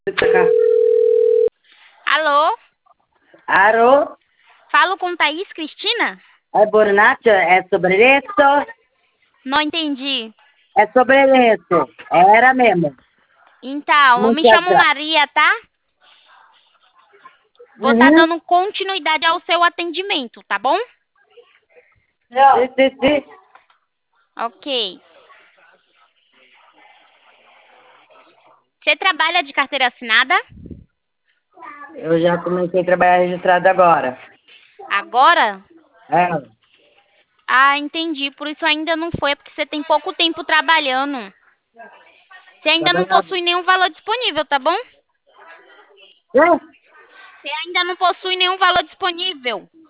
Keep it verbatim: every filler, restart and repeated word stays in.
Alô? Alô? Falo com Thaís Cristina? É Bornacha? É sobre isso? Não entendi. É sobre isso. Era mesmo. Então, eu me Muita chamo gra... Maria, tá? Vou estar Uhum. dando continuidade ao seu atendimento, tá bom? Sim, sim, sim. Ok. Você trabalha de carteira assinada? Eu já comecei a trabalhar registrado agora. Agora? É. Ah, entendi. Por isso ainda não foi, é porque você tem pouco tempo trabalhando. Você ainda não Trabalhava. possui nenhum valor disponível, tá bom? É? Você ainda não possui nenhum valor disponível.